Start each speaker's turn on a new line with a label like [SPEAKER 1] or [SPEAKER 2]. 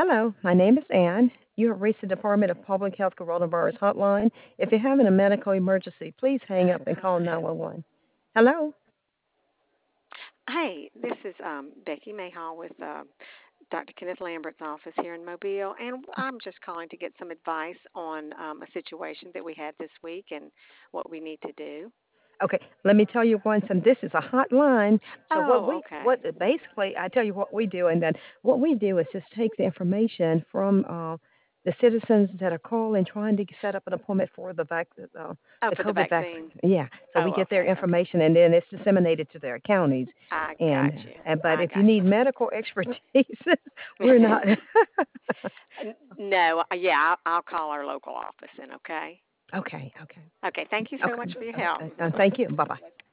[SPEAKER 1] Hello, my name is Ann. You have reached the Department of Public Health Coronavirus Hotline. If you're having a medical emergency, please hang up and call 911. Hello?
[SPEAKER 2] Hey, this is Becky Mayhaw with Dr. Kenneth Lambert's office here in Mobile, and I'm just calling to get some advice on a situation that we had this week and what we need to do.
[SPEAKER 1] Okay, let me tell you one thing. This is a hotline. So
[SPEAKER 2] Oh, okay.
[SPEAKER 1] what basically, I tell you what we do, and then what we do is just take the information from the citizens that are calling, trying to set up an appointment for
[SPEAKER 2] Oh,
[SPEAKER 1] the
[SPEAKER 2] for the
[SPEAKER 1] COVID
[SPEAKER 2] vaccine.
[SPEAKER 1] vaccine. Yeah, so we
[SPEAKER 2] Oh,
[SPEAKER 1] get their
[SPEAKER 2] okay, okay.
[SPEAKER 1] information, and then it's disseminated to their counties.
[SPEAKER 2] I got
[SPEAKER 1] And
[SPEAKER 2] you.
[SPEAKER 1] but
[SPEAKER 2] I
[SPEAKER 1] if you
[SPEAKER 2] got
[SPEAKER 1] need medical expertise, we're
[SPEAKER 2] you.
[SPEAKER 1] not.
[SPEAKER 2] No, yeah, I'll call our local office then, okay?
[SPEAKER 1] Okay, okay,
[SPEAKER 2] Okay, thank you so
[SPEAKER 1] okay.
[SPEAKER 2] much for your help.
[SPEAKER 1] Thank you. Bye bye.